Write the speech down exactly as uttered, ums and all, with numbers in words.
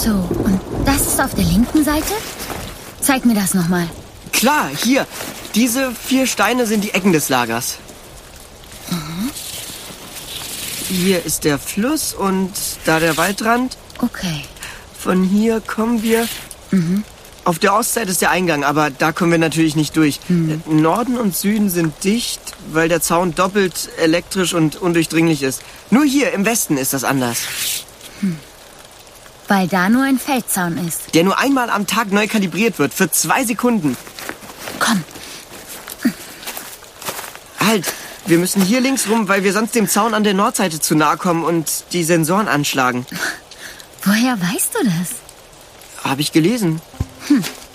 So, und das ist auf der linken Seite? Zeig mir das nochmal. Klar, hier. Diese vier Steine sind die Ecken des Lagers. Mhm. Hier ist der Fluss und da der Waldrand. Okay. Von hier kommen wir... Mhm. Auf der Ostseite ist der Eingang, aber da kommen wir natürlich nicht durch. Mhm. Norden und Süden sind dicht, weil der Zaun doppelt elektrisch und undurchdringlich ist. Nur hier im Westen ist das anders. Hm. Weil da nur ein Feldzaun ist. Der nur einmal am Tag neu kalibriert wird, für zwei Sekunden. Komm. Halt, wir müssen hier links rum, weil wir sonst dem Zaun an der Nordseite zu nahe kommen und die Sensoren anschlagen. Woher weißt du das? Habe ich gelesen. Hm.